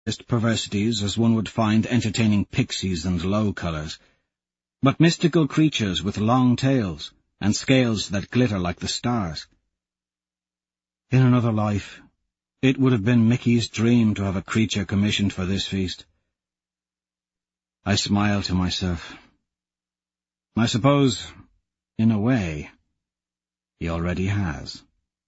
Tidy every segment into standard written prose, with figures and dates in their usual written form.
perversities as one would find entertaining pixies and low colours, but mystical creatures with long tails and scales that glitter like the stars. In another life, it would have been Mickey's dream to have a creature commissioned for this feast. I smile to myself. I suppose, in a way, he already has.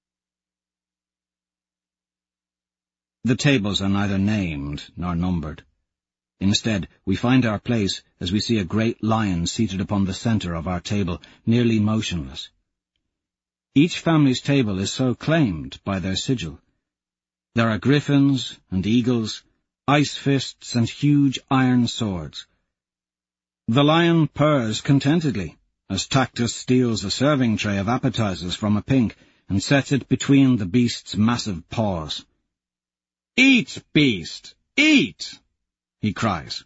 The tables are neither named nor numbered. Instead, we find our place as we see a great lion seated upon the centre of our table, nearly motionless. Each family's table is so claimed by their sigil. There are griffins and eagles, ice fists and huge iron swords. The lion purrs contentedly as Tactus steals a serving tray of appetizers from a pink and sets it between the beast's massive paws. "Eat, beast, eat!" he cries.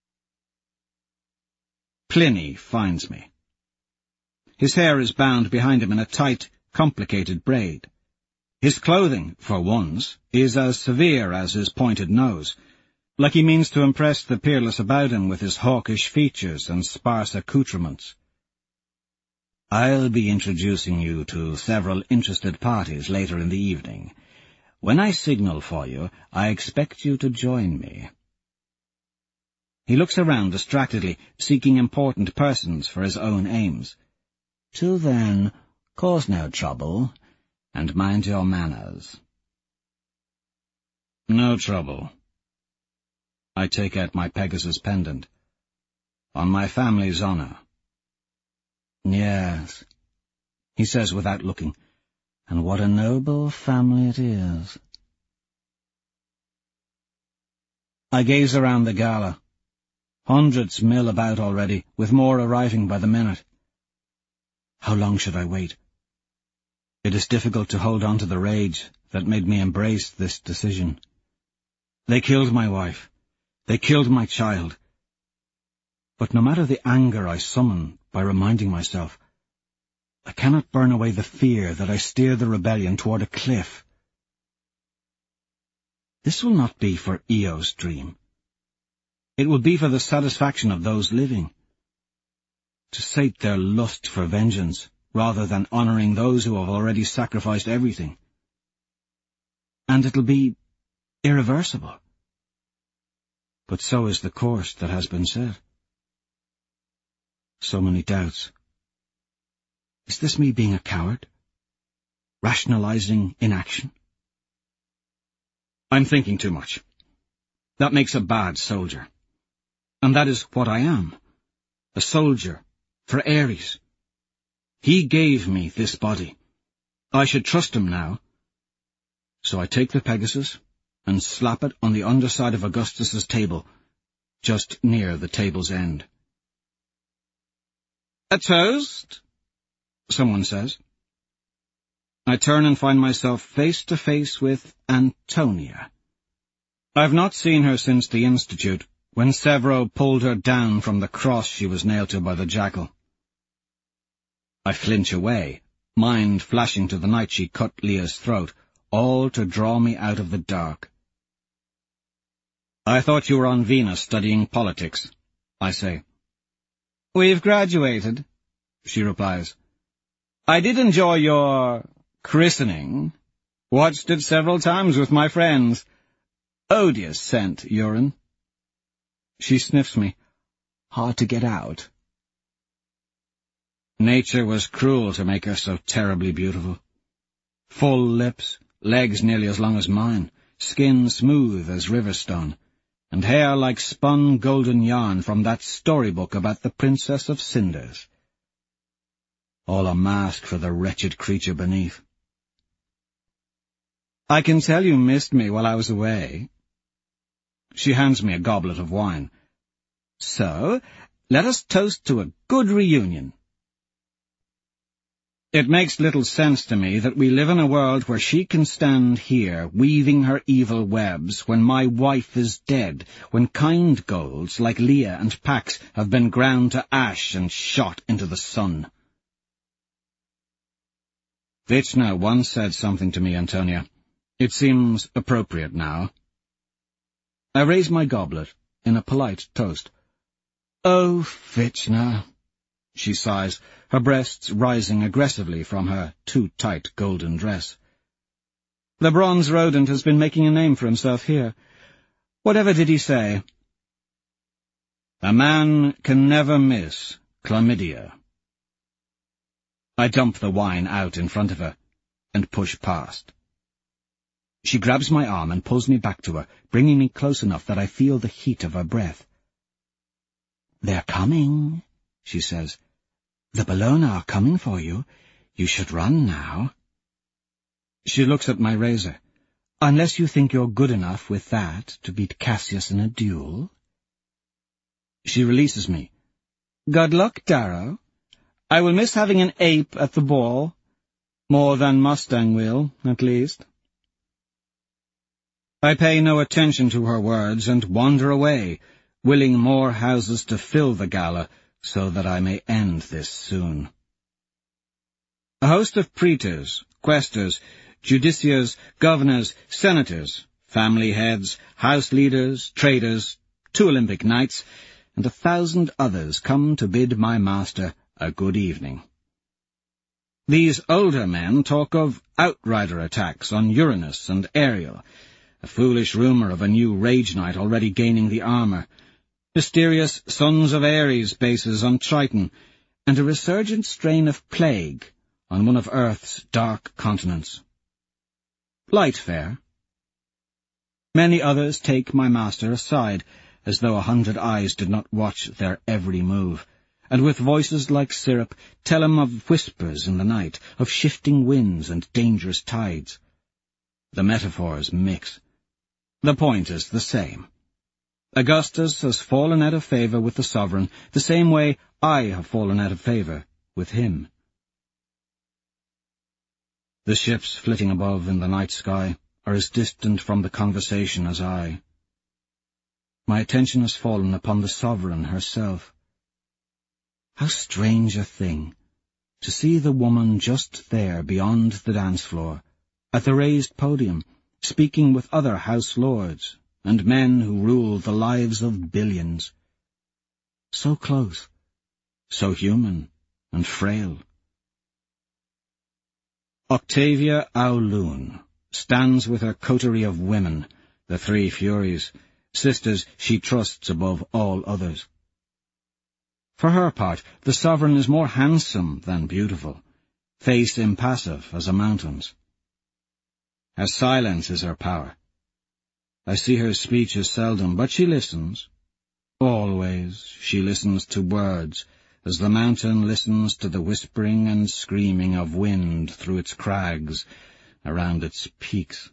Pliny finds me. His hair is bound behind him in a tight, complicated braid. His clothing, for once, is as severe as his pointed nose, like he means to impress the peerless about him with his hawkish features and sparse accoutrements. "I'll be introducing you to several interested parties later in the evening. When I signal for you, I expect you to join me." He looks around distractedly, seeking important persons for his own aims. "Till then, cause no trouble, and mind your manners." "No trouble." I take out my Pegasus pendant. "On my family's honour." "Yes," he says without looking, "and what a noble family it is." I gaze around the gala. Hundreds mill about already, with more arriving by the minute. How long should I wait? It is difficult to hold on to the rage that made me embrace this decision. They killed my wife. They killed my child. But no matter the anger I summon by reminding myself, I cannot burn away the fear that I steer the rebellion toward a cliff. This will not be for Eo's dream. It will be for the satisfaction of those living, to sate their lust for vengeance, rather than honouring those who have already sacrificed everything. And it'll be irreversible. But so is the course that has been set. So many doubts. Is this me being a coward? Rationalizing inaction? I'm thinking too much. That makes a bad soldier. And that is what I am. A soldier for Ares. He gave me this body. I should trust him now. So I take the Pegasus and slap it on the underside of Augustus's table, just near the table's end. "A toast?" someone says. I turn and find myself face to face with Antonia. I've not seen her since the Institute, when Severo pulled her down from the cross she was nailed to by the jackal. I flinch away, mind flashing to the night she cut Leah's throat, all to draw me out of the dark. "I thought you were on Venus studying politics," I say. "We've graduated," she replies. "I did enjoy your christening. Watched it several times with my friends. Odious scent, urine." She sniffs me. "Hard to get out." Nature was cruel to make her so terribly beautiful. Full lips, legs nearly as long as mine, skin smooth as river stone, and hair like spun golden yarn from that storybook about the Princess of Cinders. All a mask for the wretched creature beneath. "I can tell you missed me while I was away." She hands me a goblet of wine. "So, let us toast to a good reunion." It makes little sense to me that we live in a world where she can stand here, weaving her evil webs, when my wife is dead, when kind golds like Leah and Pax have been ground to ash and shot into the sun. Vichna once said something to me, Antonia. It seems appropriate now. I raise my goblet in a polite toast. "Oh, Fitchner," she sighs, her breasts rising aggressively from her too-tight golden dress. "The bronze rodent has been making a name for himself here. Whatever did he say?" "A man can never miss chlamydia." I dump the wine out in front of her and push past. She grabs my arm and pulls me back to her, bringing me close enough that I feel the heat of her breath. "They're coming," she says. "The Bellona are coming for you. You should run now." She looks at my razor. "Unless you think you're good enough with that to beat Cassius in a duel." She releases me. "Good luck, Darrow. I will miss having an ape at the ball. More than Mustang will, at least." I pay no attention to her words and wander away, willing more houses to fill the gala so that I may end this soon. A host of praetors, quaestors, justiciars, governors, senators, family heads, house leaders, traders, 2 Olympic knights, and 1,000 others come to bid my master a good evening. These older men talk of outrider attacks on Uranus and Ariel, a foolish rumour of a new Rage Knight already gaining the armour, mysterious Sons of Ares bases on Triton, and a resurgent strain of plague on one of Earth's dark continents. Light fare. Many others take my master aside, as though 100 eyes did not watch their every move, and with voices like syrup tell him of whispers in the night, of shifting winds and dangerous tides. The metaphors mix. The point is the same. Augustus has fallen out of favour with the sovereign, the same way I have fallen out of favour with him. The ships flitting above in the night sky are as distant from the conversation as I. My attention has fallen upon the sovereign herself. How strange a thing, to see the woman just there beyond the dance floor, at the raised podium, speaking with other house lords and men who rule the lives of billions. So close, so human and frail. Octavia Aulun stands with her coterie of women, the 3 Furies, sisters she trusts above all others. For her part, the sovereign is more handsome than beautiful, face impassive as a mountain's. Her silence is her power. I see her speeches seldom, but she listens. Always she listens to words, as the mountain listens to the whispering and screaming of wind through its crags, around its peaks.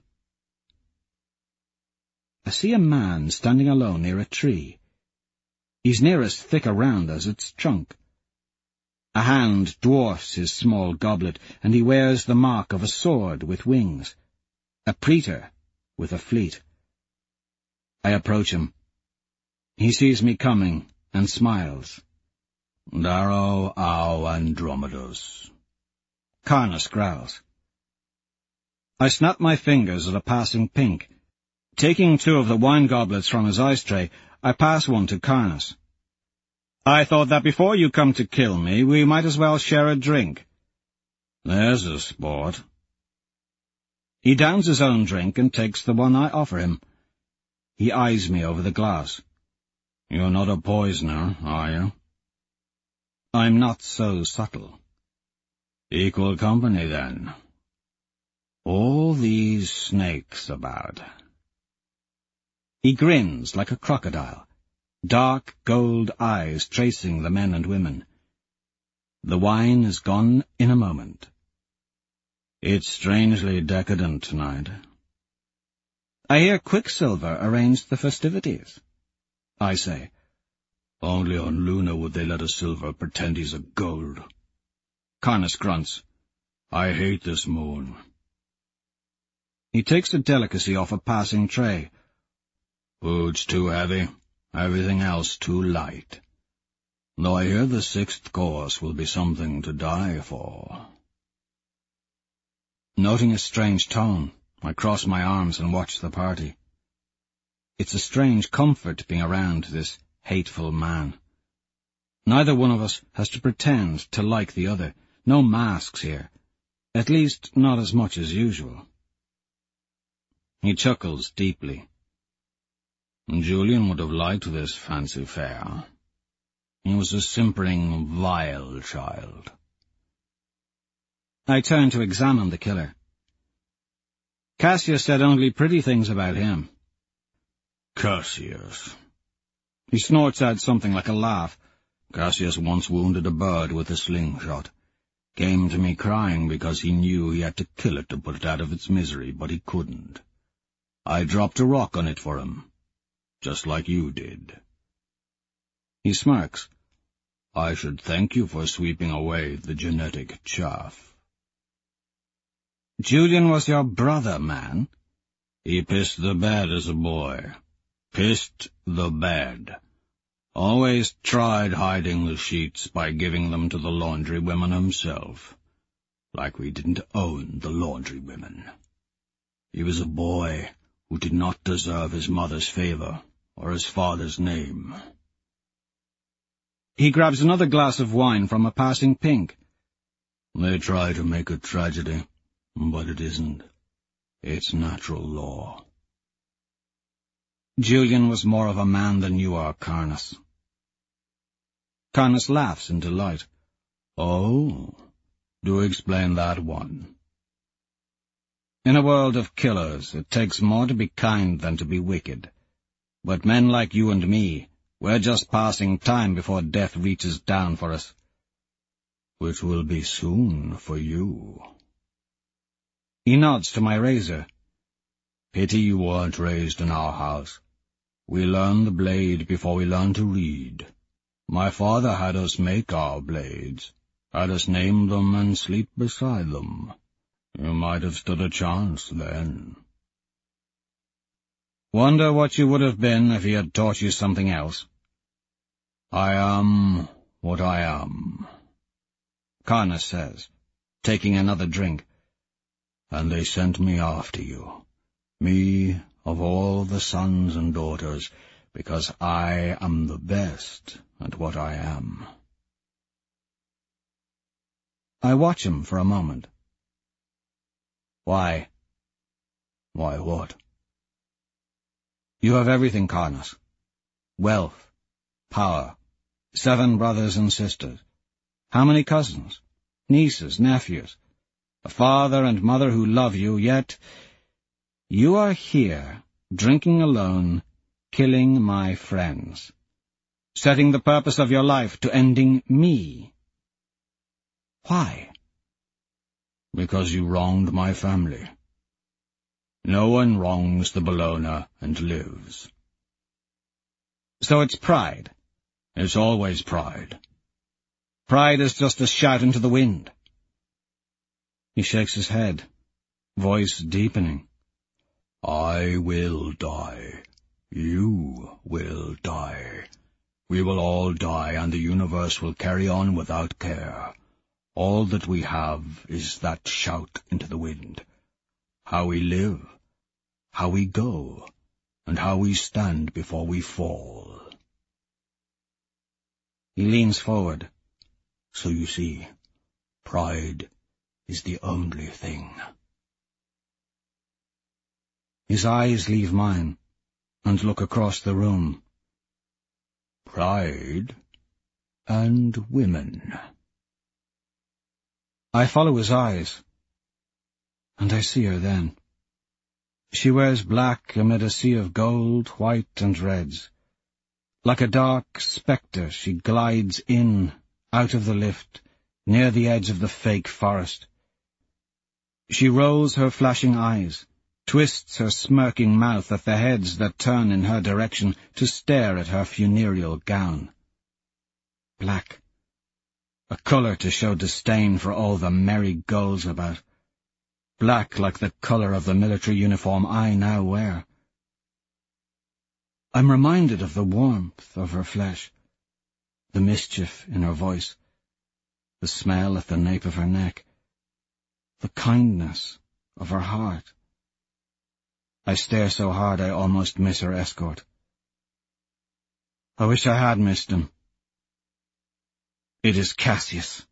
I see a man standing alone near a tree. He's near as thick around as its trunk. A hand dwarfs his small goblet, and he wears the mark of a sword with wings. A praetor with a fleet. I approach him. He sees me coming and smiles. "Darrow au Andromedus." Karnas growls. I snap my fingers at a passing pink. Taking 2 of the wine goblets from his ice tray, I pass one to Karnas. "I thought that before you come to kill me, we might as well share a drink." "There's a sport." He downs his own drink and takes the one I offer him. He eyes me over the glass. "You're not a poisoner, are you?" "I'm not so subtle." "Equal company, then. All these snakes about." He grins like a crocodile, dark gold eyes tracing the men and women. The wine is gone in a moment. "It's strangely decadent tonight." "I hear Quicksilver arranged the festivities." I say. "Only on Luna would they let a silver pretend he's a gold." Karnas grunts. "I hate this moon." He takes a delicacy off a passing tray. "Food's too heavy, everything else too light. Though I hear the 6th course will be something to die for." Noting his strange tone, I cross my arms and watch the party. It's a strange comfort being around this hateful man. Neither one of us has to pretend to like the other. No masks here. At least not as much as usual. He chuckles deeply. Julian would have liked this fancy fair. He was a simpering, vile child. I turn to examine the killer. Cassius said only pretty things about him. Cassius. He snorts out something like a laugh. Cassius once wounded a bird with a slingshot. Came to me crying because he knew he had to kill it to put it out of its misery, but he couldn't. I dropped a rock on it for him, just like you did. He smirks. I should thank you for sweeping away the genetic chaff. Julian was your brother, man. He pissed the bed as a boy. Pissed the bed. Always tried hiding the sheets by giving them to the laundry women himself. Like we didn't own the laundry women. He was a boy who did not deserve his mother's favor or his father's name. He grabs another glass of wine from a passing pink. They try to make it tragedy, but it isn't. It's natural law. Julian was more of a man than you are, Karnas. Karnas laughs in delight. Oh, do explain that one. In a world of killers, it takes more to be kind than to be wicked. But men like you and me, we're just passing time before death reaches down for us. Which will be soon for you. He nods to my razor. Pity you weren't raised in our house. We learn the blade before we learn to read. My father had us make our blades, had us name them and sleep beside them. You might have stood a chance then. Wonder what you would have been if he had taught you something else. I am what I am, Karnas says, taking another drink. And they sent me after you, me of all the sons and daughters, because I am the best at what I am. I watch him for a moment. Why? Why what? You have everything, Karnas. Wealth, power, 7 brothers and sisters. How many cousins, nieces, nephews? A father and mother who love you, yet you are here, drinking alone, killing my friends, setting the purpose of your life to ending me. Why? Because you wronged my family. No one wrongs the Bologna and lives. So it's pride. It's always pride. Pride is just a shout into the wind. He shakes his head, voice deepening. I will die. You will die. We will all die, and the universe will carry on without care. All that we have is that shout into the wind. How we live, how we go, and how we stand before we fall. He leans forward. So you see, pride is the only thing. His eyes leave mine and look across the room. Pride and women. I follow his eyes, and I see her then. She wears black amid a sea of gold, white, and reds. Like a dark spectre, she glides in, out of the lift, near the edge of the fake forest. She rolls her flashing eyes, twists her smirking mouth at the heads that turn in her direction to stare at her funereal gown. Black. A colour to show disdain for all the merry gulls about. Black like the colour of the military uniform I now wear. I'm reminded of the warmth of her flesh, the mischief in her voice, the smell at the nape of her neck, the kindness of her heart. I stare so hard I almost miss her escort. I wish I had missed him. It is Cassius.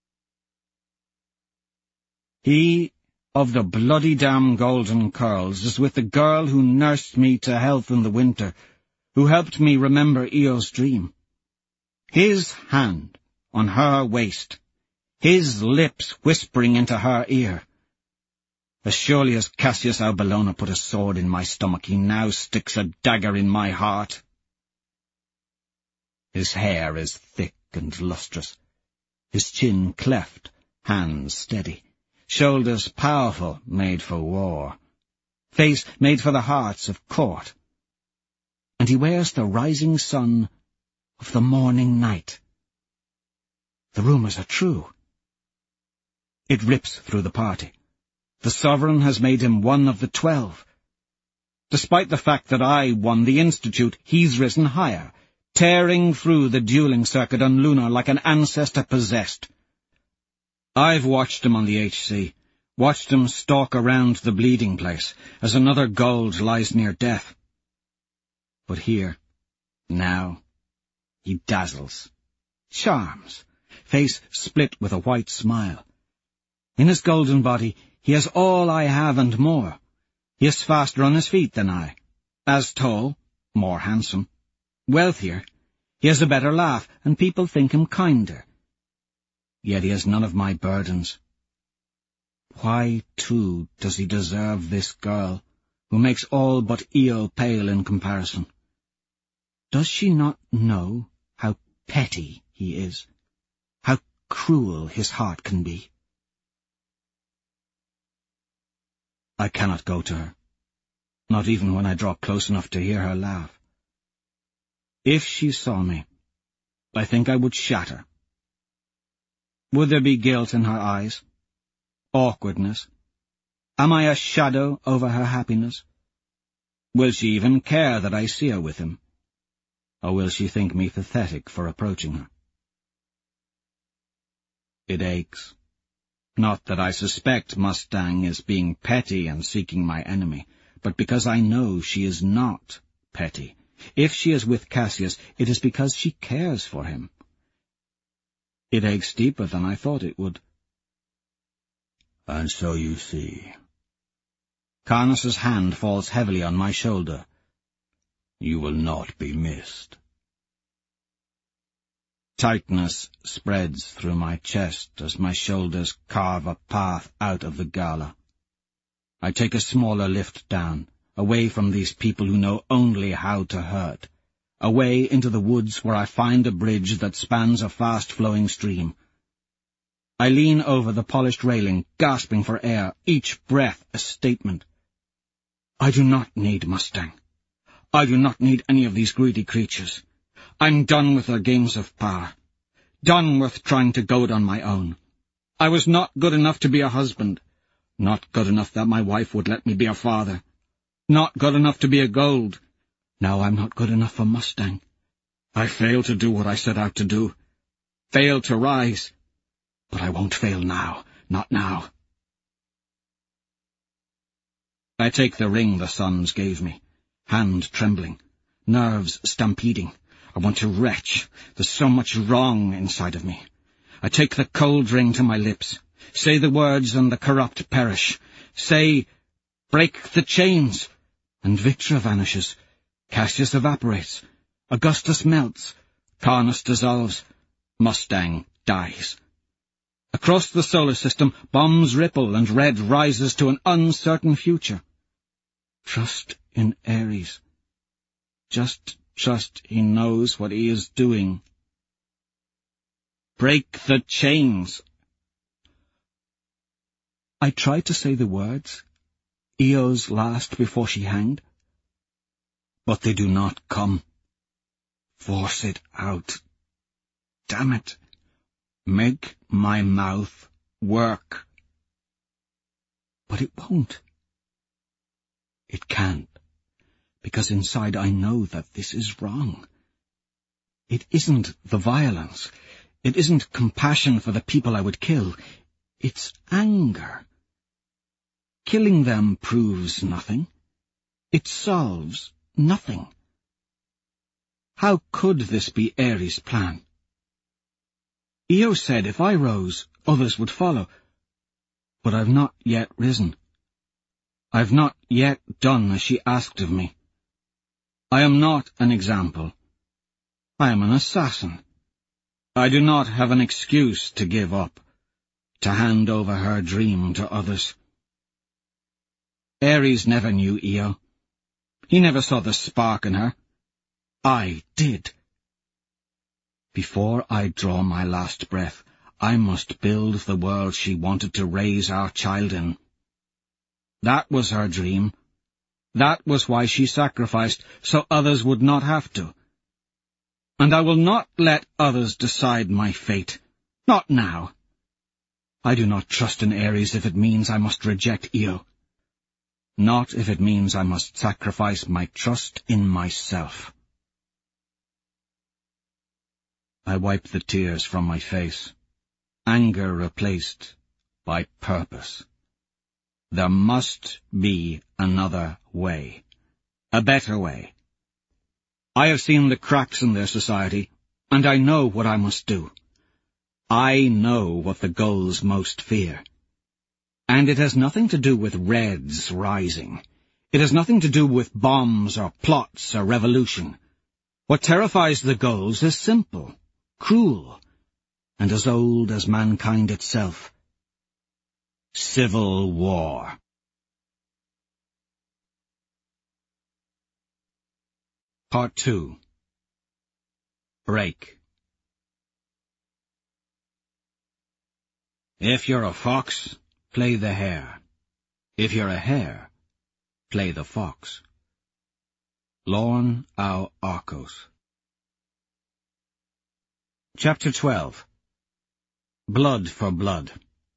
He of the bloody damn golden curls is with the girl who nursed me to health in the winter, who helped me remember Eo's dream. His hand on her waist, his lips whispering into her ear. As surely as Cassius Albellona put a sword in my stomach, he now sticks a dagger in my heart. His hair is thick and lustrous, his chin cleft, hands steady, shoulders powerful, made for war, face made for the hearts of court. And he wears the rising sun of the morning night. The rumours are true. It rips through the party. The sovereign has made him one of the 12. Despite the fact that I won the Institute, he's risen higher, tearing through the dueling circuit on Luna like an ancestor possessed. I've watched him on the HC, watched him stalk around the bleeding place as another gold lies near death. But here, now, he dazzles, charms, face split with a white smile. In his golden body, he has all I have and more. He is faster on his feet than I, as tall, more handsome, wealthier. He has a better laugh, and people think him kinder. Yet he has none of my burdens. Why, too, does he deserve this girl, who makes all but Io pale in comparison? Does she not know how petty he is, how cruel his heart can be? I cannot go to her, not even when I draw close enough to hear her laugh. If she saw me, I think I would shatter. Would there be guilt in her eyes? Awkwardness? Am I a shadow over her happiness? Will she even care that I see her with him? Or will she think me pathetic for approaching her? It aches. Not that I suspect Mustang is being petty and seeking my enemy, but because I know she is not petty. If she is with Cassius, it is because she cares for him. It aches deeper than I thought it would. And so you see. Karnas's hand falls heavily on my shoulder. You will not be missed. Tightness spreads through my chest as my shoulders carve a path out of the gala. I take a smaller lift down, away from these people who know only how to hurt, away into the woods where I find a bridge that spans a fast-flowing stream. I lean over the polished railing, gasping for air, each breath a statement. I do not need Mustang. I do not need any of these greedy creatures. I'm done with their games of power, done with trying to goad on my own. I was not good enough to be a husband, not good enough that my wife would let me be a father, not good enough to be a gold. Now I'm not good enough for Mustang. I failed to do what I set out to do, failed to rise, but I won't fail now, not now. I take the ring the Sons gave me, hand trembling, nerves stampeding. I want to retch. There's so much wrong inside of me. I take the cold ring to my lips, say the words and the corrupt perish. Say, break the chains, and Victra vanishes. Cassius evaporates. Augustus melts. Karnas dissolves. Mustang dies. Across the solar system, bombs ripple and red rises to an uncertain future. Trust in Ares. Just trust he knows what he is doing. Break the chains. I tried to say the words, Eo's last before she hanged, but they do not come. Force it out. Damn it. Make my mouth work. But it won't. It can't. Because inside I know that this is wrong. It isn't the violence. It isn't compassion for the people I would kill. It's anger. Killing them proves nothing. It solves nothing. How could this be Ares' plan? Io said if I rose, others would follow. But I've not yet risen. I've not yet done as she asked of me. I am not an example. I am an assassin. I do not have an excuse to give up, to hand over her dream to others. Ares never knew Io. He never saw the spark in her. I did. Before I draw my last breath, I must build the world she wanted to raise our child in. That was her dream. That was why she sacrificed, so others would not have to. And I will not let others decide my fate. Not now. I do not trust in Ares if it means I must reject Io. Not if it means I must sacrifice my trust in myself. I wipe the tears from my face, anger replaced by purpose. There must be another way, a better way. I have seen the cracks in their society, and I know what I must do. I know what the Gulls most fear. And it has nothing to do with Reds rising. It has nothing to do with bombs or plots or revolution. What terrifies the Gulls is simple, cruel, and as old as mankind itself. Civil war. Part 2. Break. If you're a fox, play the hare. If you're a hare, play the fox. Lorne au Arcos. Chapter 12. Blood for blood.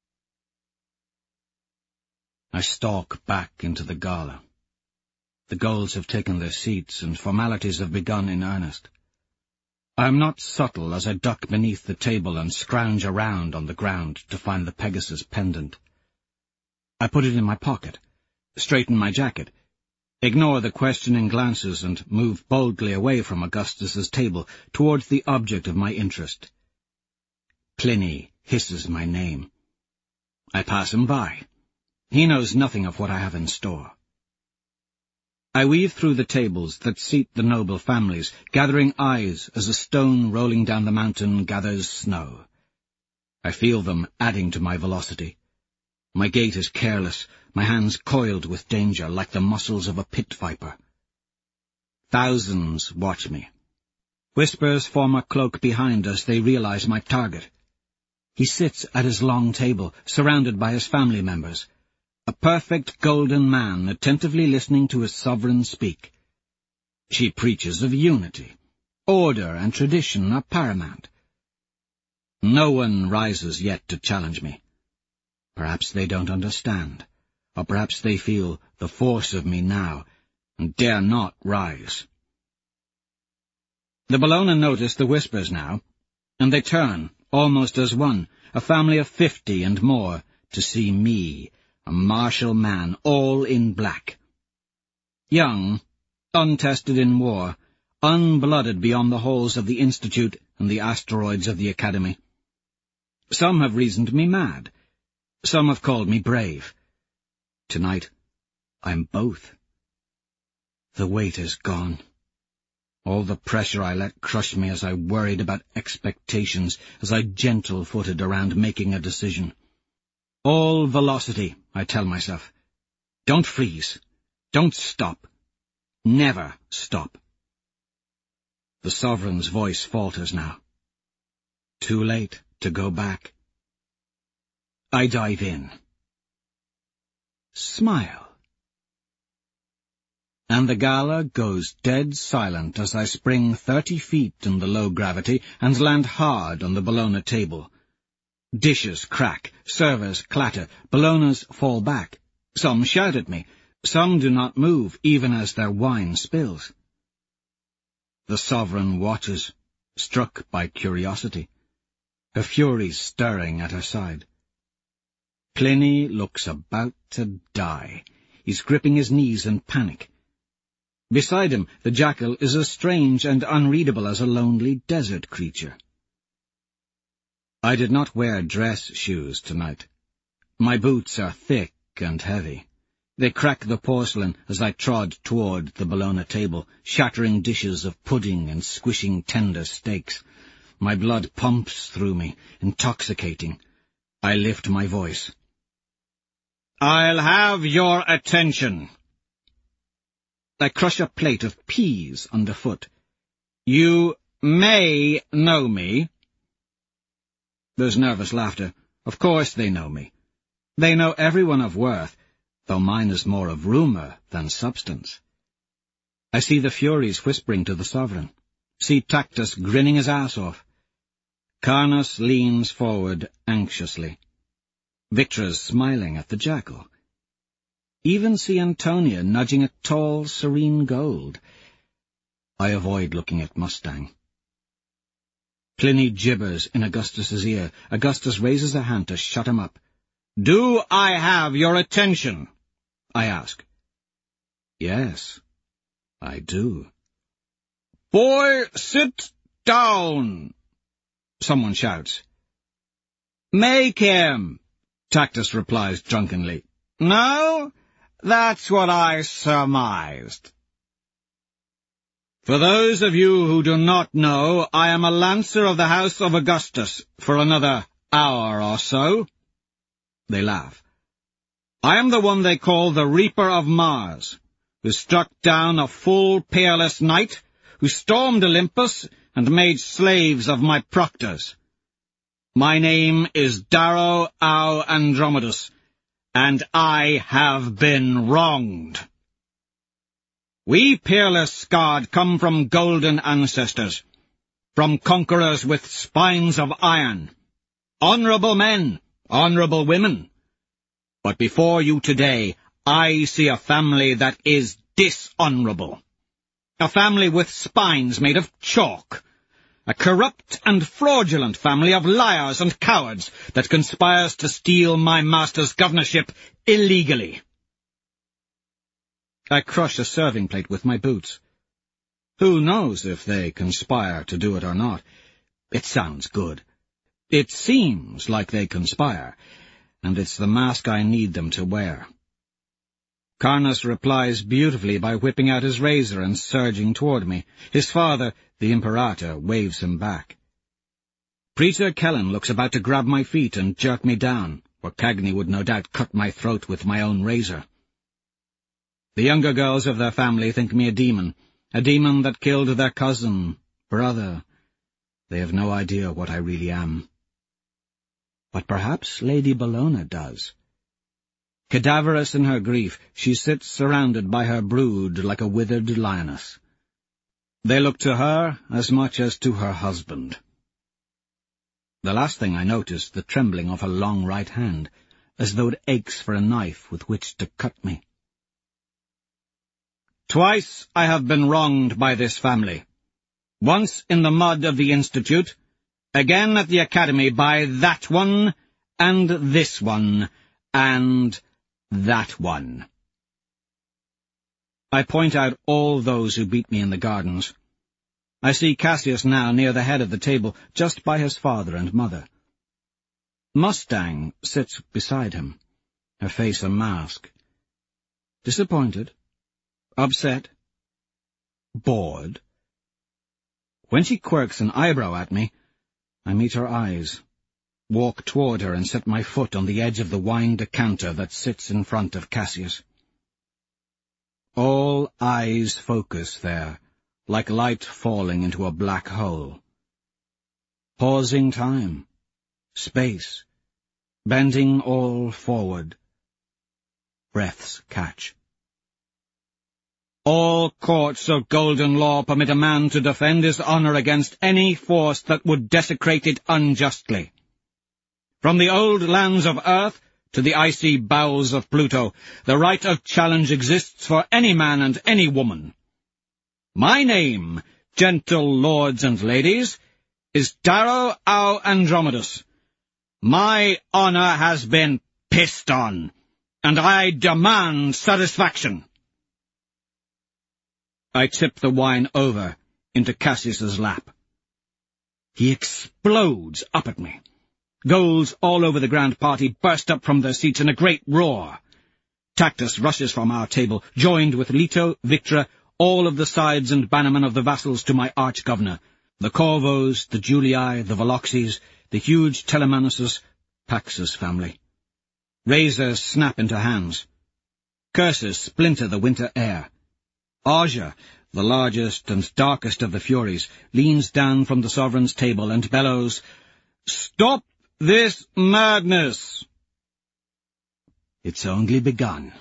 I stalk back into the gala. The Gulls have taken their seats, and formalities have begun in earnest. I am not subtle as I duck beneath the table and scrounge around on the ground to find the Pegasus pendant. I put it in my pocket, straighten my jacket, ignore the questioning glances, and move boldly away from Augustus's table towards the object of my interest. Pliny hisses my name. I pass him by. He knows nothing of what I have in store. I weave through the tables that seat the noble families, gathering eyes as a stone rolling down the mountain gathers snow. I feel them adding to my velocity. My gait is careless, my hands coiled with danger like the muscles of a pit viper. Thousands watch me. Whispers form a cloak behind as they realize my target. He sits at his long table, surrounded by his family members. A perfect golden man attentively listening to his sovereign speak. She preaches of unity. Order and tradition are paramount. No one rises yet to challenge me. Perhaps they don't understand, or perhaps they feel the force of me now, and dare not rise. The Bellona notice the whispers now, and they turn, almost as one, a family of 50 and more, to see me, a martial man, all in black. Young, untested in war, unblooded beyond the halls of the Institute and the asteroids of the Academy. Some have reasoned me mad. Some have called me brave. Tonight, I'm both. The weight is gone. All the pressure I let crush me as I worried about expectations, as I gentle-footed around making a decision. All velocity, I tell myself. Don't freeze. Don't stop. Never stop. The sovereign's voice falters now. Too late to go back. I dive in. Smile. And the gala goes dead silent as I spring 30 feet in the low gravity and land hard on the Bellona table. Dishes crack, servers clatter, Bellonas fall back. Some shout at me. Some do not move, even as their wine spills. The sovereign watches, struck by curiosity. Her fury stirring at her side. Pliny looks about to die. He's gripping his knees in panic. Beside him, the jackal is as strange and unreadable as a lonely desert creature. I did not wear dress shoes tonight. My boots are thick and heavy. They crack the porcelain as I trod toward the Bologna table, shattering dishes of pudding and squishing tender steaks. My blood pumps through me, intoxicating. I lift my voice. "I'll have your attention." I crush a plate of peas underfoot. "You may know me." There's nervous laughter. Of course they know me. They know everyone of worth, though mine is more of rumour than substance. I see the Furies whispering to the sovereign. See Tactus grinning his ass off. Carnus leans forward anxiously. Victra's smiling at the jackal. Even see Antonia nudging a tall, serene gold. I avoid looking at Mustang. Pliny gibbers in Augustus's ear. Augustus raises a hand to shut him up. "Do I have your attention?" I ask. "Yes, I do." "Boy, sit down!" someone shouts. "Make him," Tactus replies drunkenly. "No, that's what I surmised." For those of you who do not know, I am a lancer of the house of Augustus for another hour or so. They laugh. I am the one they call the Reaper of Mars, who struck down a full peerless knight, who stormed Olympus and made slaves of my proctors. My name is Darrow au Andromedus, and I have been wronged. We peerless Scard come from golden ancestors, from conquerors with spines of iron, honourable men, honourable women. But before you today, I see a family that is dishonourable, a family with spines made of chalk, a corrupt and fraudulent family of liars and cowards that conspires to steal my master's governorship illegally. I crush a serving plate with my boots. Who knows if they conspire to do it or not? It sounds good. It seems like they conspire, and it's the mask I need them to wear. Carnus replies beautifully by whipping out his razor and surging toward me. His father, the Imperator, waves him back. Praetor Kellen looks about to grab my feet and jerk me down, or Cagney would no doubt cut my throat with my own razor. The younger girls of their family think me a demon that killed their cousin, brother. They have no idea what I really am. But perhaps Lady Bologna does. Cadaverous in her grief, she sits surrounded by her brood like a withered lioness. They look to her as much as to her husband. The last thing I notice, the trembling of her long right hand, as though it aches for a knife with which to cut me. Twice I have been wronged by this family. Once in the mud of the Institute, again at the Academy by that one, and this one, and that one. I point out all those who beat me in the gardens. I see Cassius now near the head of the table, just by his father and mother. Mustang sits beside him, her face a mask. Disappointed, upset, bored. When she quirks an eyebrow at me, I meet her eyes, walk toward her and set my foot on the edge of the wine decanter that sits in front of Cassius. All eyes focus there, like light falling into a black hole. Pausing time, space, bending all forward. Breaths catch. All courts of golden law permit a man to defend his honour against any force that would desecrate it unjustly. From the old lands of Earth to the icy bowels of Pluto, the right of challenge exists for any man and any woman. My name, gentle lords and ladies, is Darrow au Andromedus. My honour has been pissed on, and I demand satisfaction. I tip the wine over into Cassius's lap. He explodes up at me. Golds all over the grand party burst up from their seats in a great roar. Tactus rushes from our table, joined with Leto, Victra, all of the sides and bannermen of the vassals to my arch-governor, the Corvos, the Julii, the Voloxes, the huge Telemanuses, Paxus family. Razors snap into hands. Curses splinter the winter air. Aja, the largest and darkest of the Furies, leans down from the sovereign's table and bellows, "Stop this madness!" It's only begun.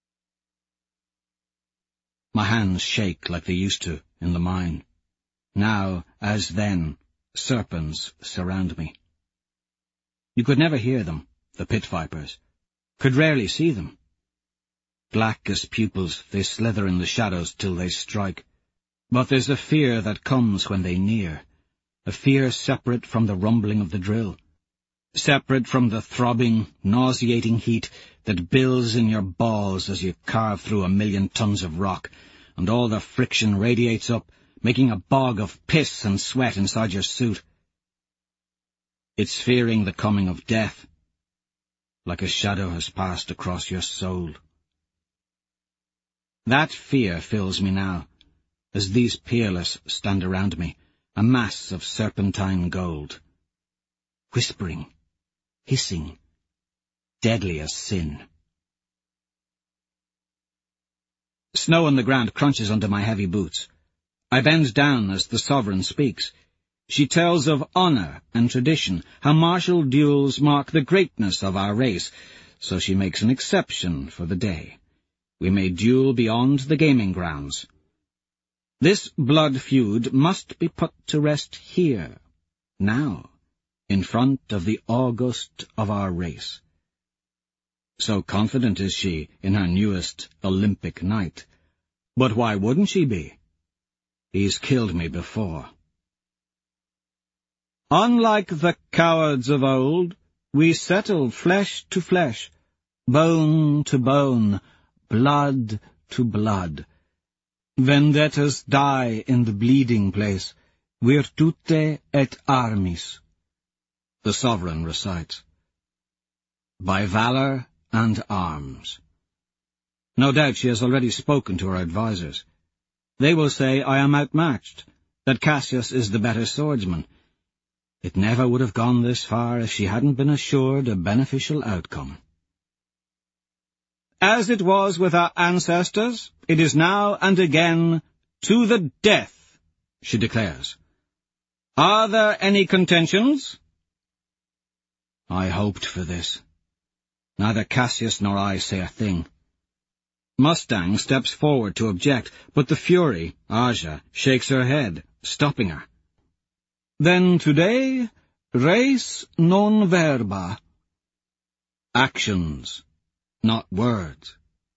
My hands shake like they used to in the mine. Now, as then, serpents surround me. You could never hear them, the pit vipers, could rarely see them. Black as pupils, they slither in the shadows till they strike. But there's a fear that comes when they near, a fear separate from the rumbling of the drill, separate from the throbbing, nauseating heat that builds in your balls as you carve through 1,000,000 tons of rock, and all the friction radiates up, making a bog of piss and sweat inside your suit. It's fearing the coming of death, like a shadow has passed across your soul. That fear fills me now, as these peerless stand around me, a mass of serpentine gold. Whispering, hissing, deadly as sin. Snow on the ground crunches under my heavy boots. I bend down as the sovereign speaks. She tells of honour and tradition, how martial duels mark the greatness of our race, so she makes an exception for the day. We may duel beyond the gaming grounds. This blood feud must be put to rest here, now, in front of the August of our race. So confident is she in her newest Olympic knight. But why wouldn't she be? He's killed me before. Unlike the cowards of old, we settle flesh to flesh, bone to bone, blood to blood. Vendettas die in the bleeding place, virtute et armis. The sovereign recites. By valour and arms. No doubt she has already spoken to her advisers. They will say I am outmatched, that Cassius is the better swordsman. It never would have gone this far if she hadn't been assured a beneficial outcome. As it was with our ancestors, it is now and again to the death, she declares. Are there any contentions? I hoped for this. Neither Cassius nor I say a thing. Mustang steps forward to object, but the Fury, Aja, shakes her head, stopping her. Then today, res non verba. Actions, not words.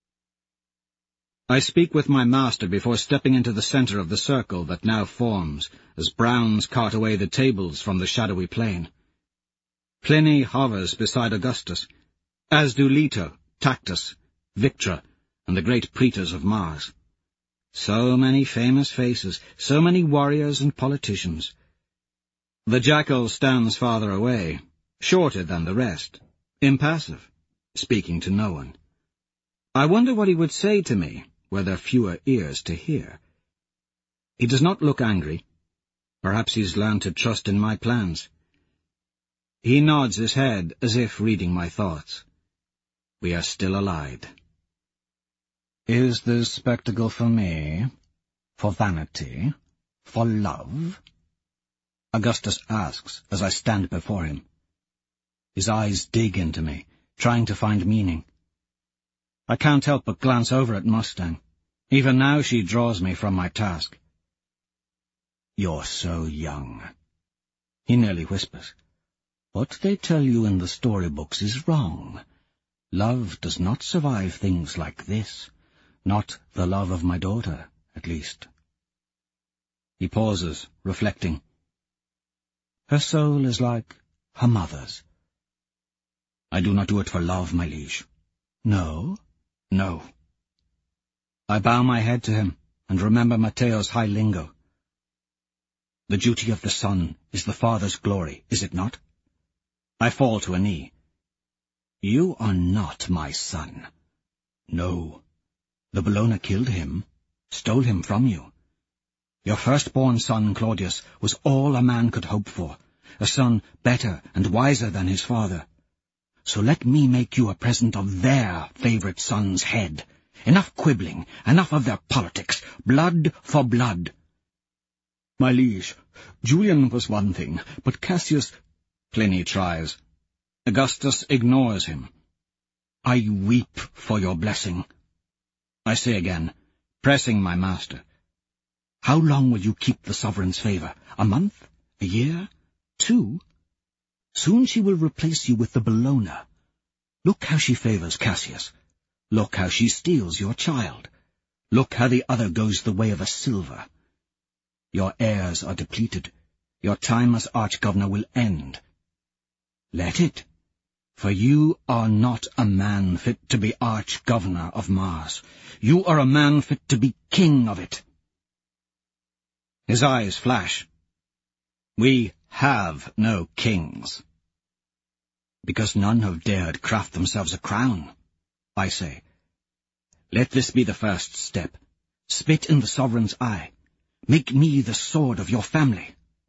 I speak with my master before stepping into the centre of the circle that now forms, as Browns cart away the tables from the shadowy plain. Pliny hovers beside Augustus, as do Leto, Tactus, Victra, and the great praetors of Mars. So many famous faces, so many warriors and politicians. The jackal stands farther away, shorter than the rest, impassive, speaking to no one. I wonder what he would say to me, were there fewer ears to hear. He does not look angry. Perhaps he's learned to trust in my plans. He nods his head as if reading my thoughts. We are still allied. Is this spectacle for me? For vanity? For love? Augustus asks as I stand before him. His eyes dig into me, trying to find meaning. I can't help but glance over at Mustang. Even now she draws me from my task. You're so young, he nearly whispers. What they tell you in the storybooks is wrong. Love does not survive things like this. Not the love of my daughter, at least. He pauses, reflecting. Her soul is like her mother's. I do not do it for love, my liege. No? No. I bow my head to him, and remember Matteo's high lingo. The duty of the son is the father's glory, is it not? I fall to a knee. You are not my son. No. The Bologna killed him, stole him from you. Your firstborn son, Claudius, was all a man could hope for, a son better and wiser than his father. So let me make you a present of their favourite son's head. Enough quibbling, enough of their politics, blood for blood. My liege, Julian was one thing, but Cassius— Pliny tries. Augustus ignores him. I weep for your blessing. I say again, pressing my master, how long will you keep the sovereign's favour? A month? A year? 2? Soon she will replace you with the Bologna. Look how she favours Cassius. Look how she steals your child. Look how the other goes the way of a silver. Your heirs are depleted. Your time as arch-governor will end. Let it, for you are not a man fit to be arch-governor of Mars. You are a man fit to be king of it. His eyes flash. We have no kings. Because none have dared craft themselves a crown, I say. Let this be the first step. Spit in the sovereign's eye. Make me the sword of your family.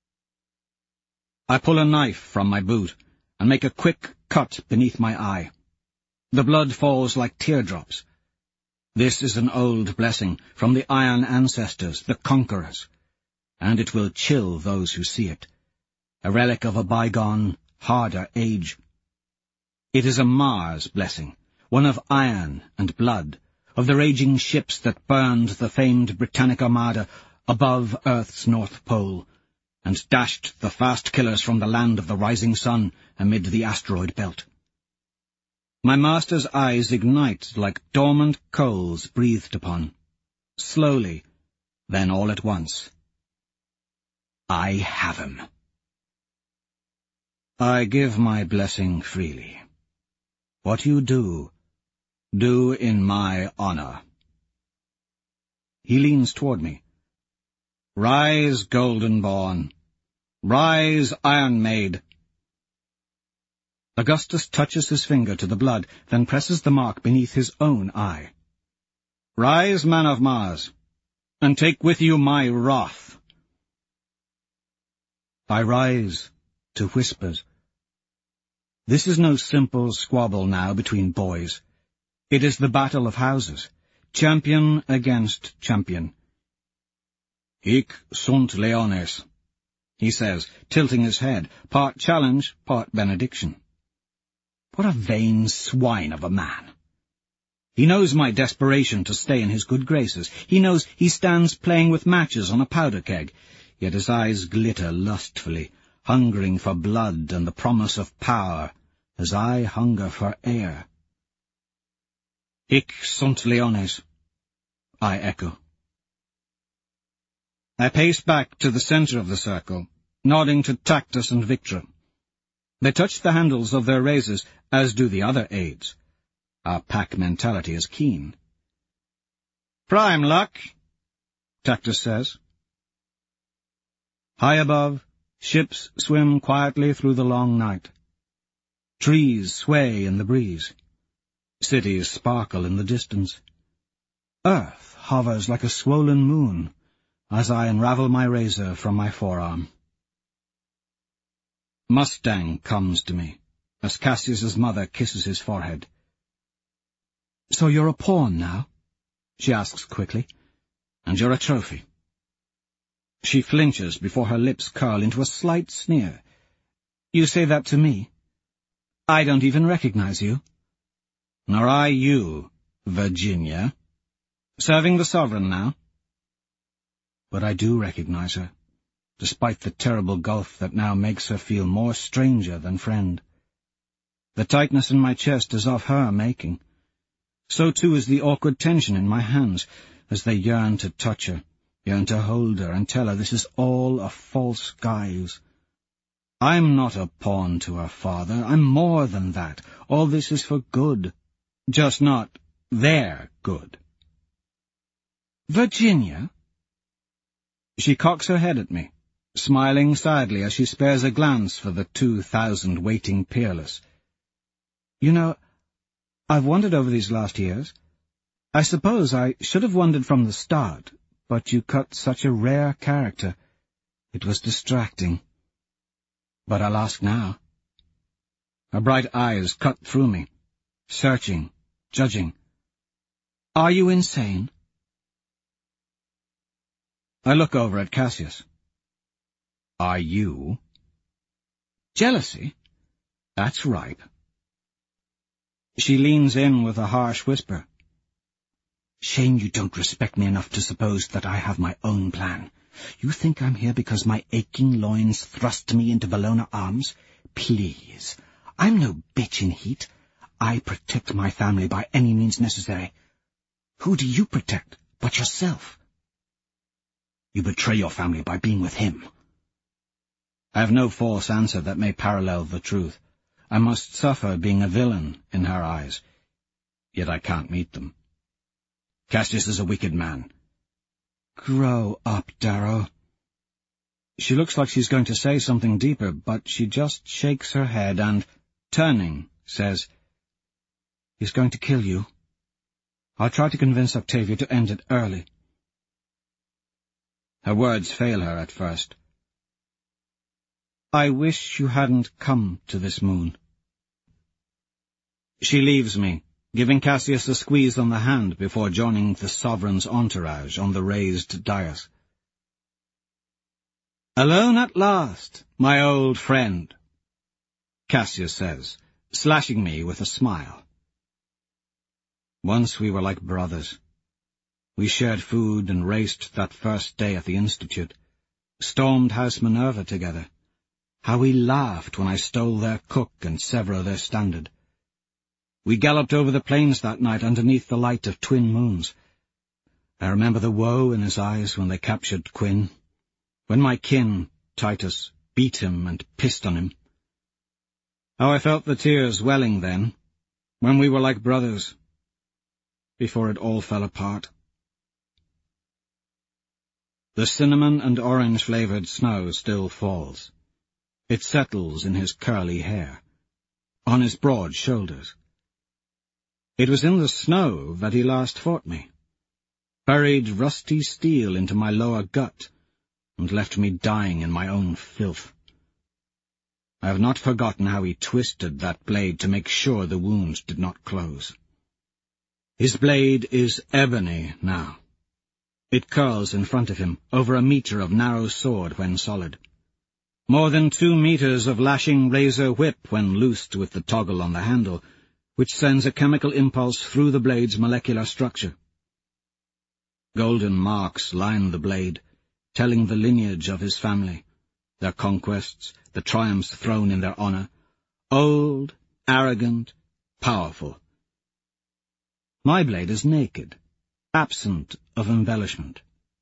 I pull a knife from my boot and make a quick cut beneath my eye. The blood falls like teardrops. This is an old blessing from the iron ancestors, the conquerors, and it will chill those who see it, a relic of a bygone, harder age. It is a Mars blessing, one of iron and blood, of the raging ships that burned the famed Britannic Armada above Earth's North Pole, and dashed the fast killers from the land of the rising sun amid the asteroid belt. My master's eyes ignite like dormant coals breathed upon, slowly, then all at once. I have him. I give my blessing freely. What you do, do in my honour. He leans toward me. Rise, golden-born. Rise, Iron Maid. Augustus touches his finger to the blood, then presses the mark beneath his own eye. Rise, man of Mars, and take with you my wrath. I rise to whispers. This is no simple squabble now between boys. It is the battle of houses, champion against champion. Hic sunt leones, he says, tilting his head, part challenge, part benediction. What a vain swine of a man! He knows my desperation to stay in his good graces. He knows he stands playing with matches on a powder keg, yet his eyes glitter lustfully, hungering for blood and the promise of power, as I hunger for air. Hic sunt leones, I echo. I pace back to the centre of the circle, nodding to Tactus and Victra. They touch the handles of their razors, as do the other aides. Our pack mentality is keen. Prime luck, Tactus says. High above, ships swim quietly through the long night. Trees sway in the breeze. Cities sparkle in the distance. Earth hovers like a swollen moon as I unravel my razor from my forearm. Mustang comes to me, as Cassius's mother kisses his forehead. So you're a pawn now? She asks quickly. And you're a trophy. She flinches before her lips curl into a slight sneer. You say that to me? I don't even recognize you. Nor I you, Virginia. Serving the sovereign now? But I do recognize her, despite the terrible gulf that now makes her feel more stranger than friend. The tightness in my chest is of her making. So too is the awkward tension in my hands, as they yearn to touch her, yearn to hold her and tell her this is all a false guise. I'm not a pawn to her father. I'm more than that. All this is for good, just not their good. Virginia? She cocks her head at me, smiling sadly as she spares a glance for the 2,000 waiting peerless. You know, I've wondered over these last years. I suppose I should have wondered from the start, but you cut such a rare character. It was distracting. But I'll ask now. Her bright eyes cut through me, searching, judging. Are you insane? I look over at Cassius. Are you? Jealousy? That's ripe. She leans in with a harsh whisper. Shame you don't respect me enough to suppose that I have my own plan. You think I'm here because my aching loins thrust me into Bellona arms? Please, I'm no bitch in heat. I protect my family by any means necessary. Who do you protect but yourself? You betray your family by being with him. I have no false answer that may parallel the truth. I must suffer being a villain in her eyes. Yet I can't meet them. Cassius is a wicked man. Grow up, Darrow. She looks like she's going to say something deeper, but she just shakes her head and, turning, says, He's going to kill you. I'll try to convince Octavia to end it early. Her words fail her at first. I wish you hadn't come to this moon. She leaves me, giving Cassius a squeeze on the hand before joining the sovereign's entourage on the raised dais. Alone at last, my old friend, Cassius says, slashing me with a smile. Once we were like brothers. We shared food and raced that first day at the Institute, stormed House Minerva together. How we laughed when I stole their cook and Severo their standard. We galloped over the plains that night underneath the light of twin moons. I remember the woe in his eyes when they captured Quinn, when my kin, Titus, beat him and pissed on him. How I felt the tears welling then, when we were like brothers, before it all fell apart. The cinnamon and orange-flavoured snow still falls. It settles in his curly hair, on his broad shoulders. It was in the snow that he last fought me, buried rusty steel into my lower gut, and left me dying in my own filth. I have not forgotten how he twisted that blade to make sure the wound did not close. His blade is ebony now. It curls in front of him, over a metre of narrow sword when solid. More than 2 meters of lashing razor whip when loosed with the toggle on the handle, which sends a chemical impulse through the blade's molecular structure. Golden marks line the blade, telling the lineage of his family, their conquests, the triumphs thrown in their honour. Old, arrogant, powerful. My blade is naked, absent of embellishment.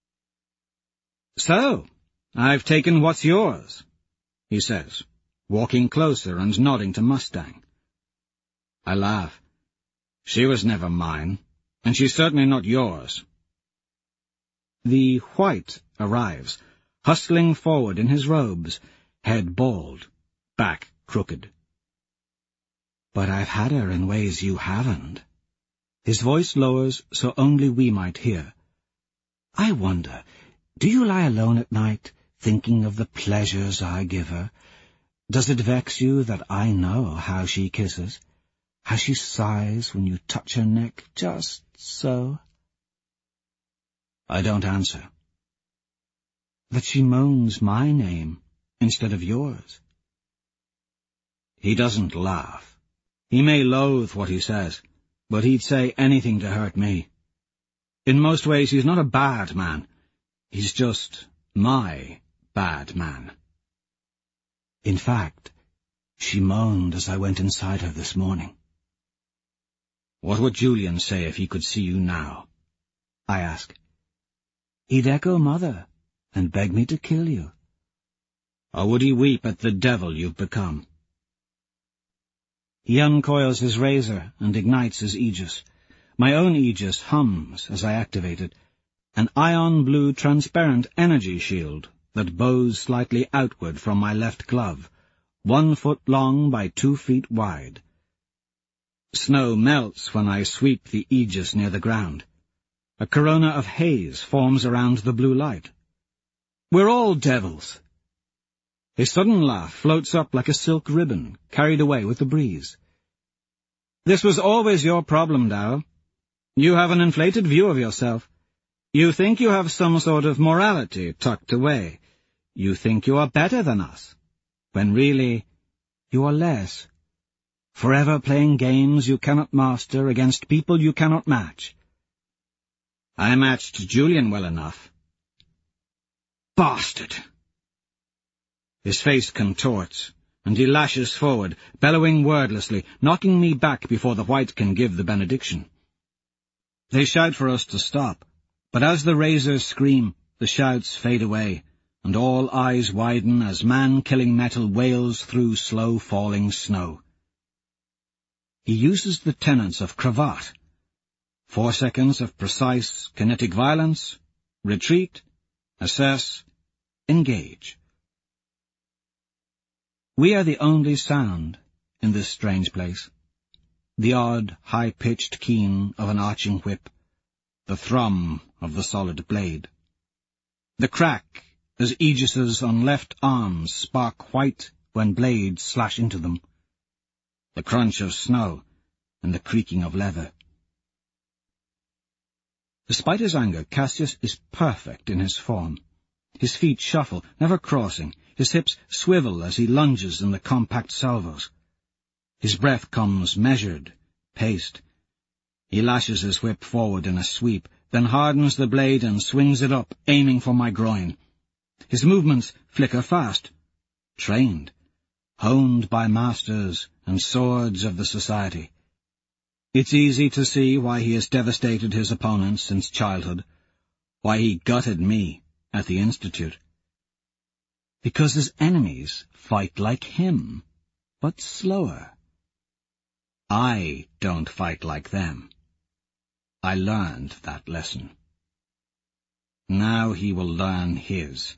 So, I've taken what's yours, he says, walking closer and nodding to Mustang. I laugh. She was never mine, and she's certainly not yours. The white arrives, hustling forward in his robes, head bald, back crooked. But I've had her in ways you haven't. His voice lowers so only we might hear. I wonder, do you lie alone at night, thinking of the pleasures I give her? Does it vex you that I know how she kisses? How she sighs when you touch her neck, just so? I don't answer. That she moans my name instead of yours. He doesn't laugh. He may loathe what he says, but he'd say anything to hurt me. In most ways he's not a bad man. He's just my bad man. In fact, she moaned as I went inside her this morning. What would Julian say if he could see you now? I ask. He'd echo mother, and beg me to kill you. Or would he weep at the devil you've become? He uncoils his razor and ignites his Aegis. My own Aegis hums as I activate it, an ion-blue transparent energy shield that bows slightly outward from my left glove, 1 foot long by 2 feet wide. Snow melts when I sweep the aegis near the ground. A corona of haze forms around the blue light. We're all devils. His sudden laugh floats up like a silk ribbon, carried away with the breeze. This was always your problem, Dao. You have an inflated view of yourself. You think you have some sort of morality tucked away. You think you are better than us, when really you are less. Forever playing games you cannot master against people you cannot match. I matched Julian well enough. Bastard! His face contorts, and he lashes forward, bellowing wordlessly, knocking me back before the white can give the benediction. They shout for us to stop, but as the razors scream, the shouts fade away, and all eyes widen as man-killing metal wails through slow-falling snow. He uses the tenets of cravat. 4 seconds of precise kinetic violence, retreat, assess, engage. We are the only sound in this strange place. The odd, high-pitched keen of an arching whip, the thrum of the solid blade. The crack as aegises on left arms spark white when blades slash into them. The crunch of snow and the creaking of leather. Despite his anger, Cassius is perfect in his form. His feet shuffle, never crossing. His hips swivel as he lunges in the compact salvos. His breath comes measured, paced. He lashes his whip forward in a sweep, then hardens the blade and swings it up, aiming for my groin. His movements flicker fast, trained, honed by masters and swords of the society. It's easy to see why he has devastated his opponents since childhood, why he gutted me at the Institute. Because his enemies fight like him, but slower. I don't fight like them. I learned that lesson. Now he will learn his.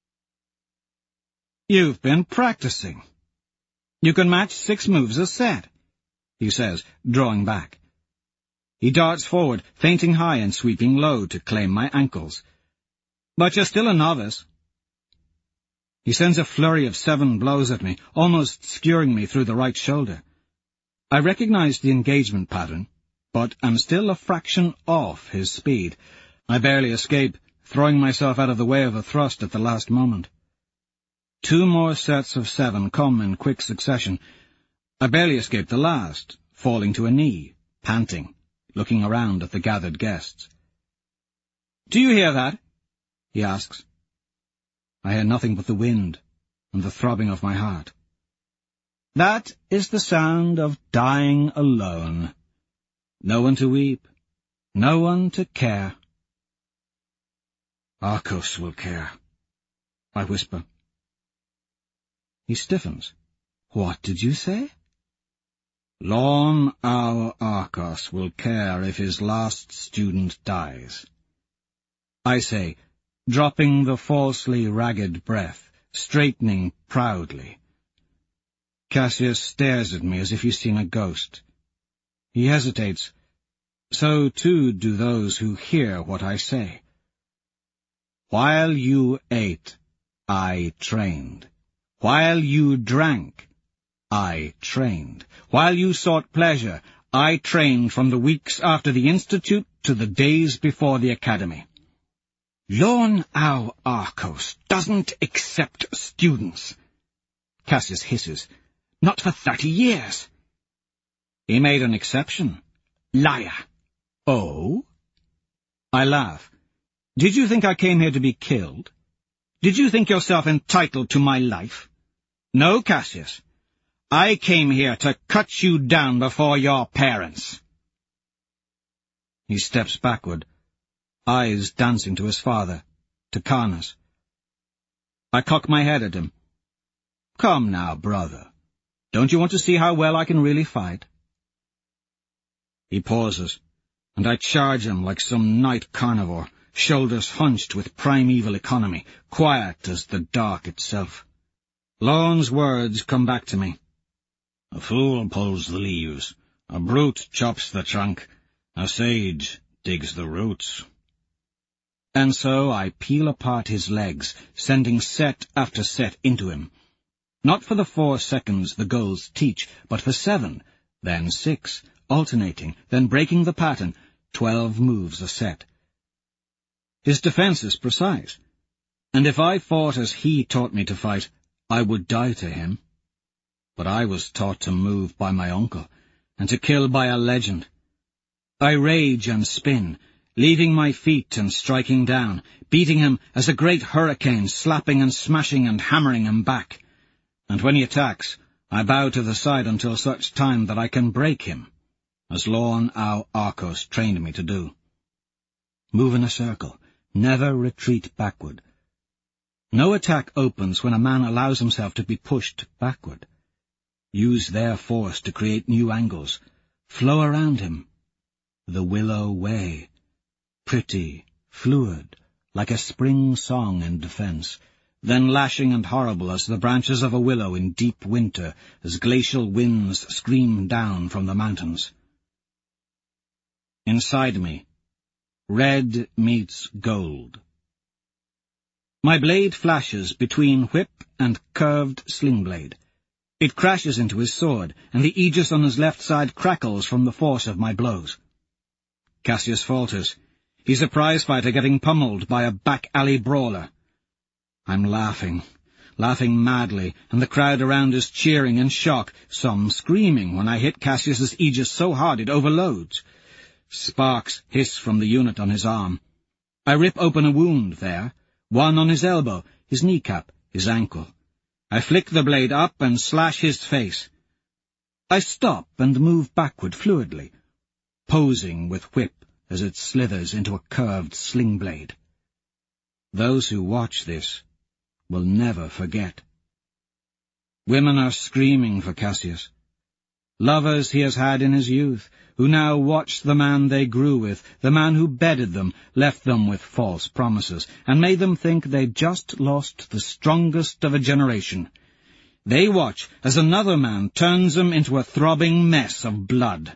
You've been practicing. You can match 6 moves a set, he says, drawing back. He darts forward, feinting high and sweeping low to claim my ankles. But you're still a novice. He sends a flurry of 7 blows at me, almost skewering me through the right shoulder. I recognize the engagement pattern, but am still a fraction off his speed. I barely escape, throwing myself out of the way of a thrust at the last moment. 2 more sets of 7 come in quick succession. I barely escape the last, falling to a knee, panting, looking around at the gathered guests. "Do you hear that?" he asks. I hear nothing but the wind and the throbbing of my heart. That is the sound of dying alone. No one to weep, no one to care. Arcos will care, I whisper. He stiffens. What did you say? Lorn our Arcos will care if his last student dies. I say, dropping the falsely ragged breath, straightening proudly. Cassius stares at me as if he's seen a ghost. He hesitates. So too do those who hear what I say. While you ate, I trained. While you drank, I trained. While you sought pleasure, I trained from the weeks after the Institute to the days before the Academy. Lorn our Arcos doesn't accept students. Cassius hisses. Not for 30 years. He made an exception. Liar. Oh? I laugh. Did you think I came here to be killed? Did you think yourself entitled to my life? No, Cassius. I came here to cut you down before your parents. He steps backward, eyes dancing to his father, to Karnas. I cock my head at him. Come now, brother. Don't you want to see how well I can really fight? He pauses, and I charge him like some night carnivore, shoulders hunched with primeval economy, quiet as the dark itself. Lorne's words come back to me. A fool pulls the leaves, a brute chops the trunk, a sage digs the roots. And so I peel apart his legs, sending set after set into him. Not for the 4 seconds the goals teach, but for 7, then 6, alternating, then breaking the pattern, 12 moves a set. His defence is precise, and if I fought as he taught me to fight, I would die to him. But I was taught to move by my uncle, and to kill by a legend. I rage and spin, leaving my feet and striking down, beating him as a great hurricane, slapping and smashing and hammering him back. And when he attacks, I bow to the side until such time that I can break him, as Lorne au Arcos trained me to do. Move in a circle, never retreat backward. No attack opens when a man allows himself to be pushed backward. Use their force to create new angles. Flow around him. The willow way. Pretty, fluid, like a spring song in defence, then lashing and horrible as the branches of a willow in deep winter, as glacial winds scream down from the mountains. Inside me, red meets gold. My blade flashes between whip and curved sling blade. It crashes into his sword, and the aegis on his left side crackles from the force of my blows. Cassius falters. He's a prize-fighter getting pummeled by a back-alley brawler. I'm laughing madly, and the crowd around is cheering in shock, some screaming when I hit Cassius's aegis so hard it overloads. Sparks hiss from the unit on his arm. I rip open a wound there, one on his elbow, his kneecap, his ankle. I flick the blade up and slash his face. I stop and move backward fluidly, posing with whip as it slithers into a curved sling blade. Those who watch this will never forget. Women are screaming for Cassius. Lovers he has had in his youth, who now watch the man they grew with, the man who bedded them, left them with false promises, and made them think they'd just lost the strongest of a generation. They watch as another man turns them into a throbbing mess of blood.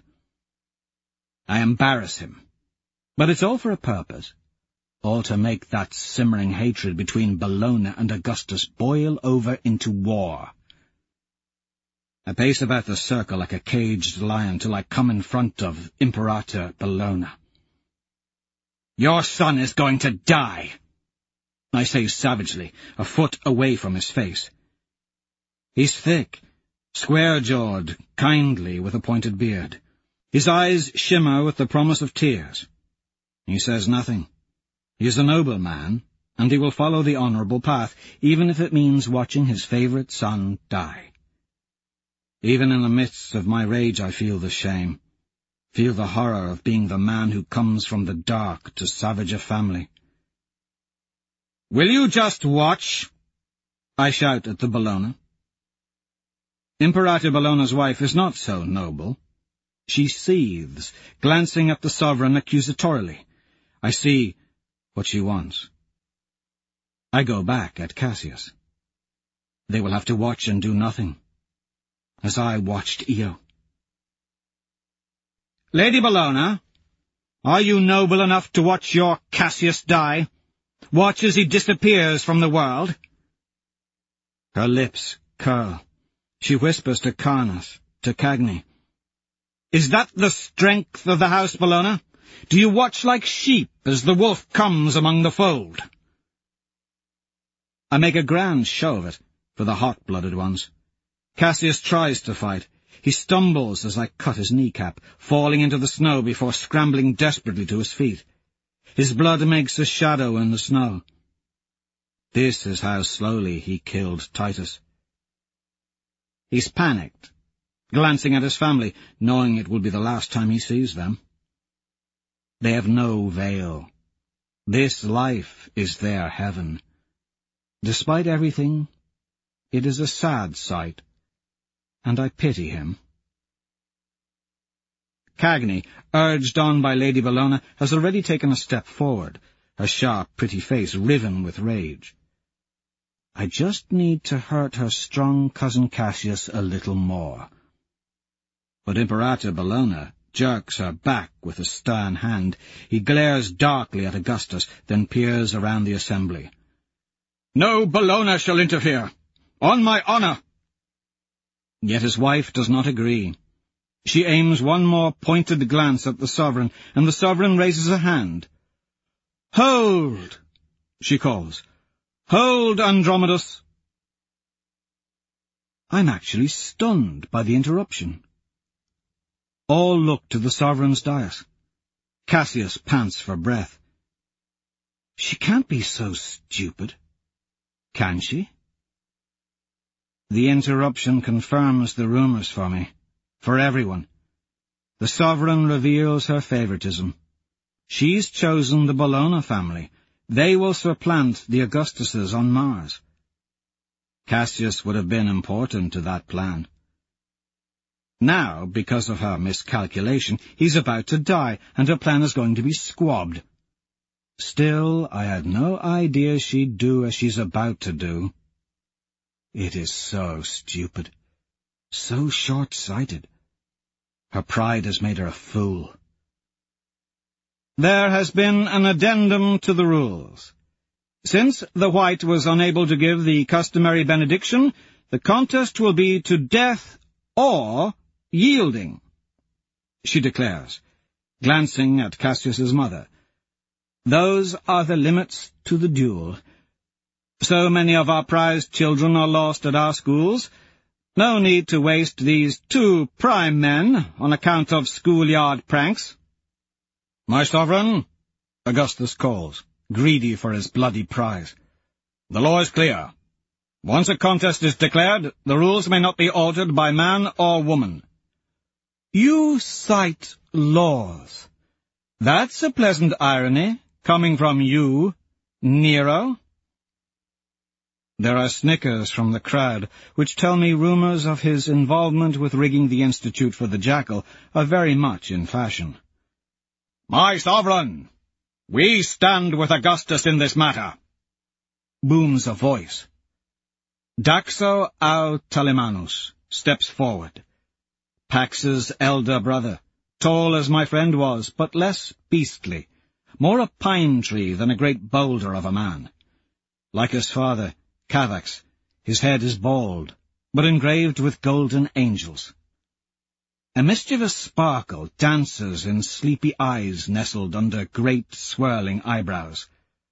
I embarrass him, but it's all for a purpose, all to make that simmering hatred between Bellona and Augustus boil over into war. I pace about the circle like a caged lion till I come in front of Imperator Bellona. "Your son is going to die," I say savagely, a foot away from his face. He's thick, square-jawed, kindly, with a pointed beard. His eyes shimmer with the promise of tears. He says nothing. He is a noble man, and he will follow the honourable path, even if it means watching his favourite son die. Even in the midst of my rage I feel the shame, feel the horror of being the man who comes from the dark to savage a family. "Will you just watch?" I shout at the Bellona. Imperator Bellona's wife is not so noble. She seethes, glancing at the sovereign accusatorily. I see what she wants. I go back at Cassius. They will have to watch and do nothing, as I watched Io. "Lady Bellona, are you noble enough to watch your Cassius die? Watch as he disappears from the world?" Her lips curl. She whispers to Carnas, to Cagni. "Is that the strength of the house, Bellona? Do you watch like sheep as the wolf comes among the fold?" I make a grand show of it, for the hot-blooded ones. Cassius tries to fight. He stumbles as I cut his kneecap, falling into the snow before scrambling desperately to his feet. His blood makes a shadow in the snow. This is how slowly he killed Titus. He's panicked, glancing at his family, knowing it will be the last time he sees them. They have no veil. This life is their heaven. Despite everything, it is a sad sight, and I pity him. Cagni, urged on by Lady Bellona, has already taken a step forward. her sharp, pretty face riven with rage. I just need to hurt her strong cousin Cassius a little more. But Imperator Bellona jerks her back with a stern hand. He glares darkly at Augustus, then peers around the assembly. "No Bellona shall interfere! On my honour!" Yet his wife does not agree. She aims one more pointed glance at the sovereign, and the sovereign raises a hand. "Hold!" she calls. "Hold, Andromedus!" I'm actually stunned by the interruption. All look to the sovereign's dais. Cassius pants for breath. She can't be so stupid, can she? The interruption confirms the rumors for me, for everyone. The sovereign reveals her favoritism. She's chosen the Bellona family. They will supplant the Augustuses on Mars. Cassius would have been important to that plan. Now, because of her miscalculation, he's about to die, and her plan is going to be squabbed. Still, I had no idea she'd do as she's about to do. It is so stupid, so short-sighted. Her pride has made her a fool. There has been an addendum to the rules. Since the White was unable to give the customary benediction, the contest will be to death or yielding, she declares, glancing at Cassius's mother. Those are the limits to the duel. So many of our prized children are lost at our schools. No need to waste these two prime men on account of schoolyard pranks. "My sovereign," Augustus calls, greedy for his bloody prize. "The law is clear. Once a contest is declared, the rules may not be altered by man or woman." You cite laws. That's a pleasant irony, coming from you, Nero. There are snickers from the crowd, which tell me rumors of his involvement with rigging the Institute for the Jackal are very much in fashion. "My sovereign, we stand with Augustus in this matter," booms a voice. Daxo au Talemanus steps forward. Pax's elder brother, tall as my friend was, but less beastly, more a pine tree than a great boulder of a man. Like his father, Cavax, his head is bald, but engraved with golden angels. A mischievous sparkle dances in sleepy eyes nestled under great swirling eyebrows.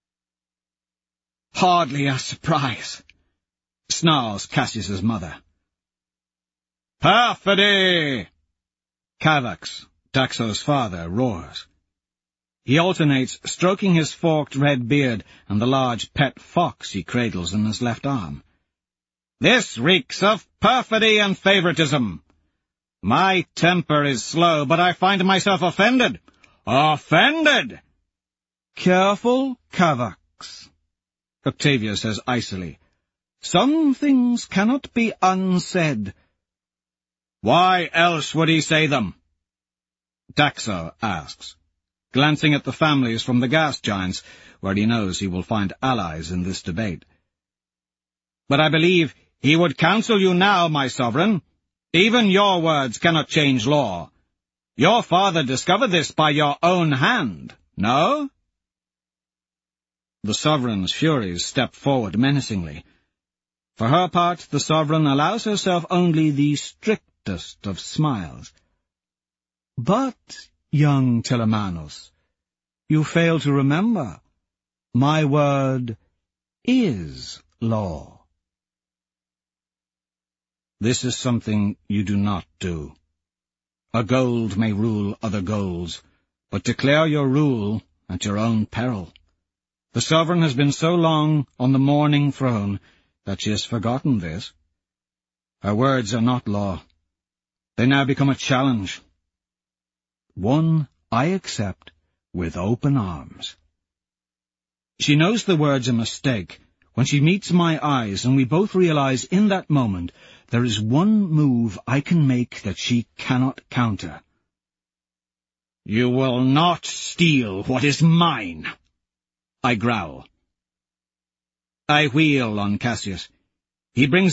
"Hardly a surprise," snarls Cassius's mother. "Perfidy!" Cavax, Daxo's father, roars. He alternates stroking his forked red beard and the large pet fox he cradles in his left arm. "This reeks of perfidy and favoritism. My temper is slow, but I find myself offended. Offended!" "Careful, Cavax," Octavia says icily. "Some things cannot be unsaid." "Why else would he say them?" Daxo asks, glancing at the families from the gas giants, where he knows he will find allies in this debate. "But I believe he would counsel you now, my sovereign. Even your words cannot change law. Your father discovered this by your own hand, no?" The sovereign's furies step forward menacingly. For her part, the sovereign allows herself only the strictest of smiles. "But, young Telemanus, you fail to remember. My word is law." This is something you do not do. A gold may rule other golds, but declare your rule at your own peril. The sovereign has been so long on the morning throne that she has forgotten this. Her words are not law. They now become a challenge. One I accept with open arms. She knows the word's a mistake when she meets my eyes, and we both realize in that moment there is one move I can make that she cannot counter. "You will not steal what is mine," I growl. I wheel on Cassius. He brings